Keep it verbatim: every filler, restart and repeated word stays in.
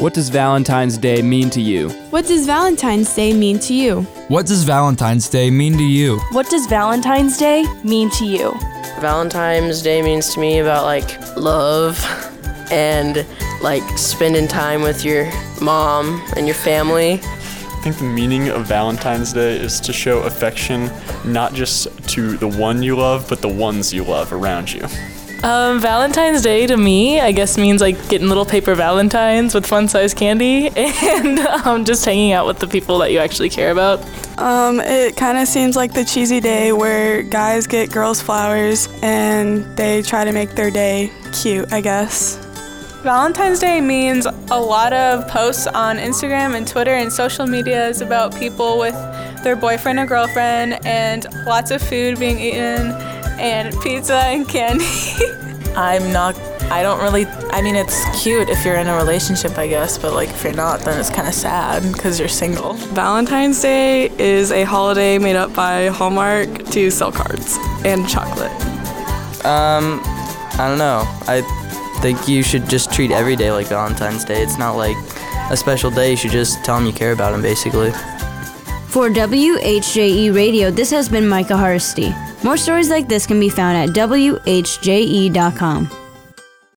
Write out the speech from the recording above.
What does Valentine's Day mean to you? What does Valentine's Day mean to you? What does Valentine's Day mean to you? What does Valentine's Day mean to you? Valentine's Day means to me about like love and like spending time with your mom and your family. I think the meaning of Valentine's Day is to show affection not just to the one you love, but the ones you love around you. Um, Valentine's Day to me, I guess, means like getting little paper valentines with fun-sized candy and um, just hanging out with the people that you actually care about. Um, it kind of seems like the cheesy day where guys get girls flowers and they try to make their day cute, I guess. Valentine's Day means a lot of posts on Instagram and Twitter and social medias about people with their boyfriend or girlfriend and lots of food being eaten and pizza and candy. I'm not, I don't really, I mean, it's cute if you're in a relationship, I guess, but like if you're not, then it's kind of sad because you're single. Valentine's Day is a holiday made up by Hallmark to sell cards and chocolate. Um, I don't know. I think you should just treat every day like Valentine's Day. It's not like a special day. You should just tell them you care about them, basically. For W H J E Radio, this has been Micah Harsty. More stories like this can be found at W H J E dot com.